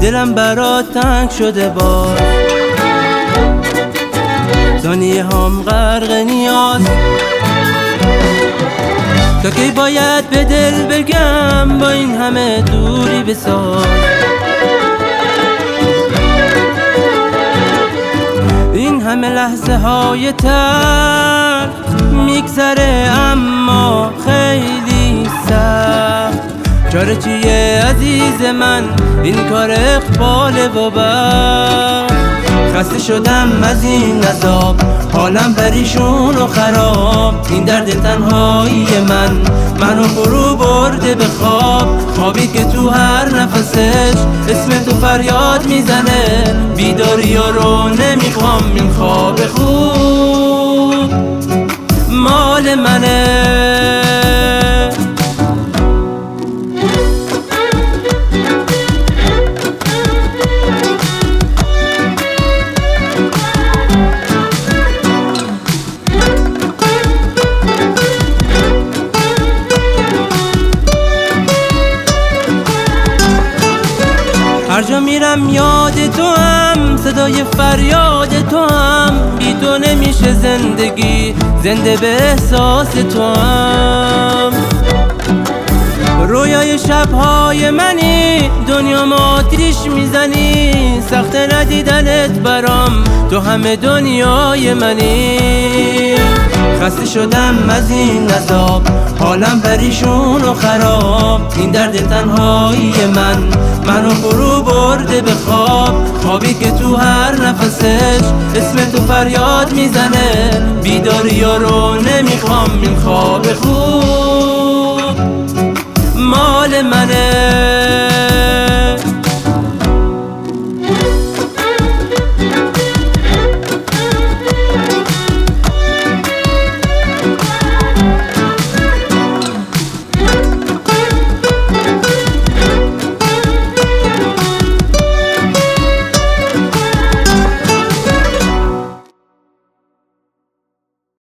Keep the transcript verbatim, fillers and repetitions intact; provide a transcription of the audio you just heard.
دلم برات تنگ شده باز، ثانیه هم غرق نیاز. تا کی باید به دل بگم با این همه دوری بساز؟ این همه لحظه های تلخ میگذره اما خیلی سخت. چاره چیه عزیز من این کار اقباله و بخت؟ خسته شدم از این عذاب، حالم پریشون و خراب. این درد تنهایی من منو فرو برده به خواب، خوابی که تو هر نفسش اسم تو فریاد میزنه. بیداری رو نمیخوام، این خواب خوب مال منه. هر جا میرم یاد تو هم، صدای فریاد تو هم. بی تو نمیشه زندگی، زنده به احساس تو هم. رویای شبهای منی، دنیا ما آتیش میزنی. سخت ندیدنت برام، تو همه دنیای منی. خسته شدم از این عذاب، حالم پریشون و خراب. این درد تنهایی من منو فرو برده به خواب، خوابی که تو هر نفسش اسم تو فریاد میزنه. بیداری رو نمیخوام، این خواب خوب مال منه.